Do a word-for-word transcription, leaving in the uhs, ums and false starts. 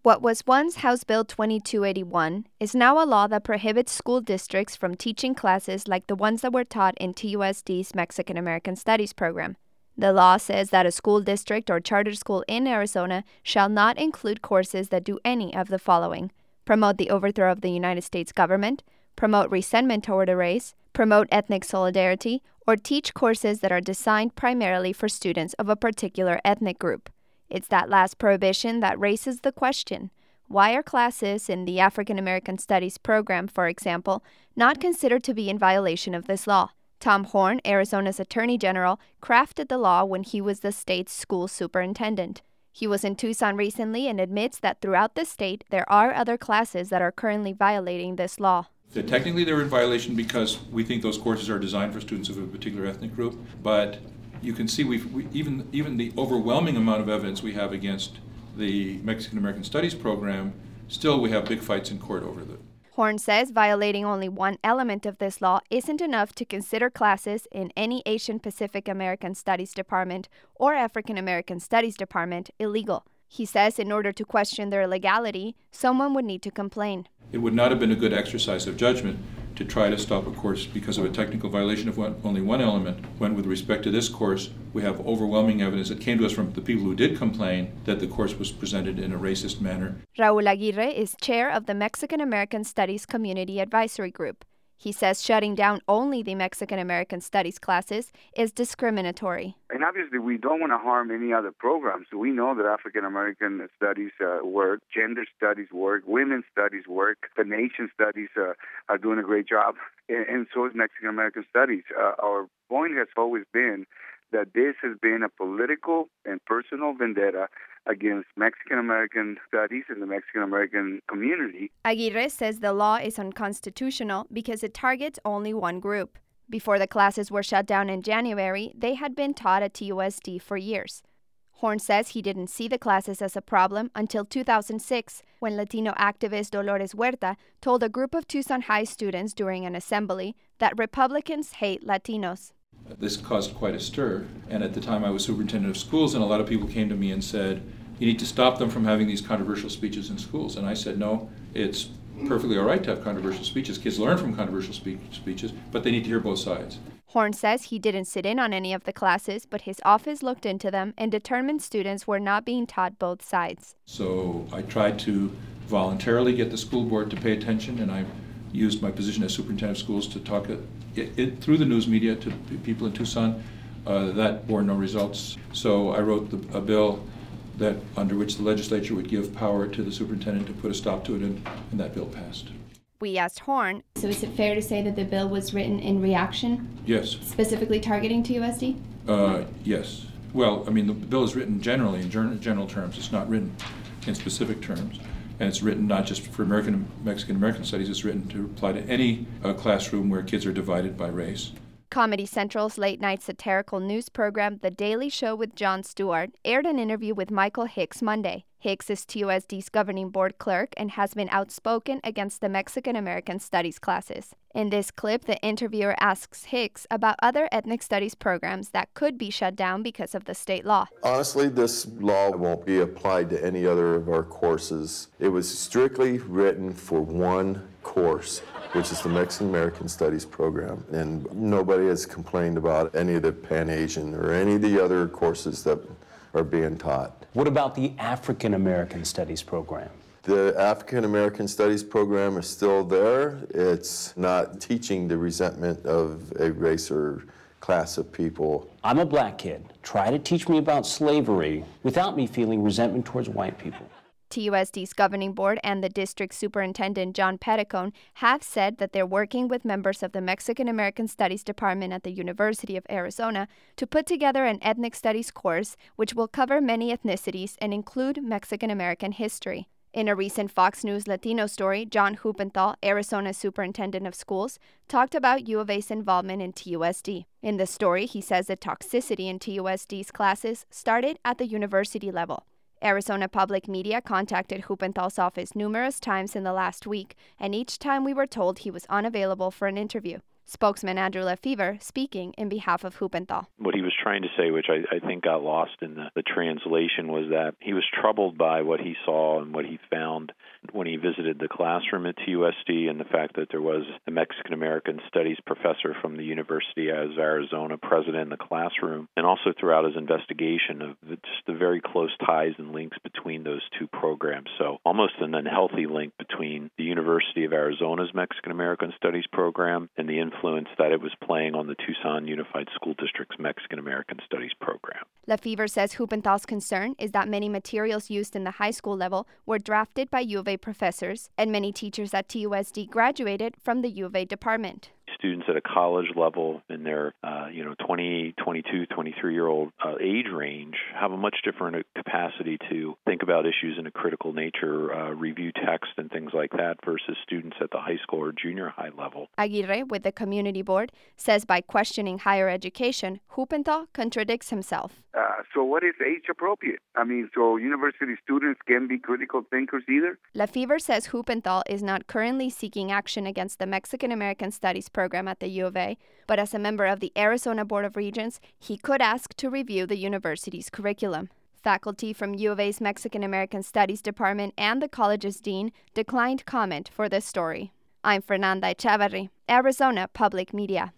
What was once House Bill twenty-two eighty-one is now a law that prohibits school districts from teaching classes like the ones that were taught in T U S D's Mexican American Studies program. The law says that a school district or charter school in Arizona shall not include courses that do any of the following: promote the overthrow of the United States government, promote resentment toward a race, promote ethnic solidarity, or teach courses that are designed primarily for students of a particular ethnic group. It's that last prohibition that raises the question: why are classes in the African American Studies program, for example, not considered to be in violation of this law? Tom Horne, Arizona's Attorney General, crafted the law when he was the state's school superintendent. He was in Tucson recently and admits that throughout the state, there are other classes that are currently violating this law. So technically, they're in violation because we think those courses are designed for students of a particular ethnic group, but you can see we've, we even even the overwhelming amount of evidence we have against the Mexican American Studies program, still we have big fights in court over that. Horne says violating only one element of this law isn't enough to consider classes in any Asian Pacific American Studies department or African American Studies department illegal. He says in order to question their legality, someone would need to complain. It would not have been a good exercise of judgment to try to stop a course because of a technical violation of one, only one element, when with respect to this course, we have overwhelming evidence that came to us from the people who did complain that the course was presented in a racist manner. Raul Aguirre is chair of the Mexican American Studies Community Advisory Group. He says shutting down only the Mexican American Studies classes is discriminatory. And obviously, we don't want to harm any other programs. We know that African American studies uh, work, gender studies work, women's studies work, the nation studies uh, are doing a great job, and, and so is Mexican American studies. Uh, our point has always been that this has been a political and personal vendetta against Mexican American studies and the Mexican American community. Aguirre says the law is unconstitutional because it targets only one group. Before the classes were shut down in January, they had been taught at T U S D for years. Horne says he didn't see the classes as a problem until two thousand six, when Latino activist Dolores Huerta told a group of Tucson High students during an assembly that Republicans hate Latinos. This caused quite a stir, and at the time I was superintendent of schools, and a lot of people came to me and said, you need to stop them from having these controversial speeches in schools. And I said, no, it's perfectly all right to have controversial speeches. Kids learn from controversial spe- speeches, but they need to hear both sides. Horne says he didn't sit in on any of the classes, but his office looked into them and determined students were not being taught both sides. So I tried to voluntarily get the school board to pay attention, and I used my position as superintendent of schools to talk it, it, it through the news media to p- people in Tucson. Uh, that bore no results. So I wrote the, a bill that under which the legislature would give power to the superintendent to put a stop to it, and, and that bill passed. We asked Horne. So is it fair to say that the bill was written in reaction? Yes. Specifically targeting T U S D? Uh, yes. Well, I mean, the bill is written generally in general terms. It's not written in specific terms. And it's written not just for American Mexican American studies, it's written to apply to any uh, classroom where kids are divided by race. Comedy Central's late-night satirical news program, The Daily Show with Jon Stewart, aired an interview with Michael Hicks Monday. Hicks is T U S D's governing board clerk and has been outspoken against the Mexican American Studies classes. In this clip, the interviewer asks Hicks about other ethnic studies programs that could be shut down because of the state law. Honestly, this law won't be applied to any other of our courses. It was strictly written for one course, which is the Mexican American Studies program. And nobody has complained about any of the Pan-Asian or any of the other courses that are being taught. What about the African American Studies program? The African American Studies program is still there. It's not teaching the resentment of a race or class of people. I'm a black kid. Try to teach me about slavery without me feeling resentment towards white people. T U S D's governing board and the district superintendent, John Petticone, have said that they're working with members of the Mexican American Studies Department at the University of Arizona to put together an ethnic studies course which will cover many ethnicities and include Mexican American history. In a recent Fox News Latino story, John Huppenthal, Arizona's superintendent of schools, talked about U of A's involvement in T U S D. In the story, he says the toxicity in T U S D's classes started at the university level. Arizona Public Media contacted Huppenthal's office numerous times in the last week, and each time we were told he was unavailable for an interview. Spokesman Andrew Lefevre speaking in behalf of Huppenthal. What he was trying to say, which I, I think got lost in the, the translation, was that he was troubled by what he saw and what he found when he visited the classroom at T U S D, and the fact that there was a Mexican American Studies professor from the University of Arizona present in the classroom, and also throughout his investigation of the, just the very close ties and links between those two programs. So almost an unhealthy link between the University of Arizona's Mexican American Studies program and the influence that it was playing on the Tucson Unified School District's Mexican American Studies program. Lefevre says Hupenthal's concern is that many materials used in the high school level were drafted by U of A professors, and many teachers at T U S D graduated from the U of A department. Students at a college level in their, uh, you know, twenty, twenty-two, twenty-three-year-old uh, age range have a much different capacity to think about issues in a critical nature, uh, review text and things like that versus students at the high school or junior high level. Aguirre, with the community board, says by questioning higher education, Hupenthal contradicts himself. Uh, so what is age appropriate? I mean, so university students can be critical thinkers either? Lefevre says Hupenthal is not currently seeking action against the Mexican American Studies program at the U of A, but as a member of the Arizona Board of Regents, he could ask to review the university's curriculum. Faculty from U of A's Mexican American Studies department and the college's dean declined comment for this story. I'm Fernanda Echavarri, Arizona Public Media.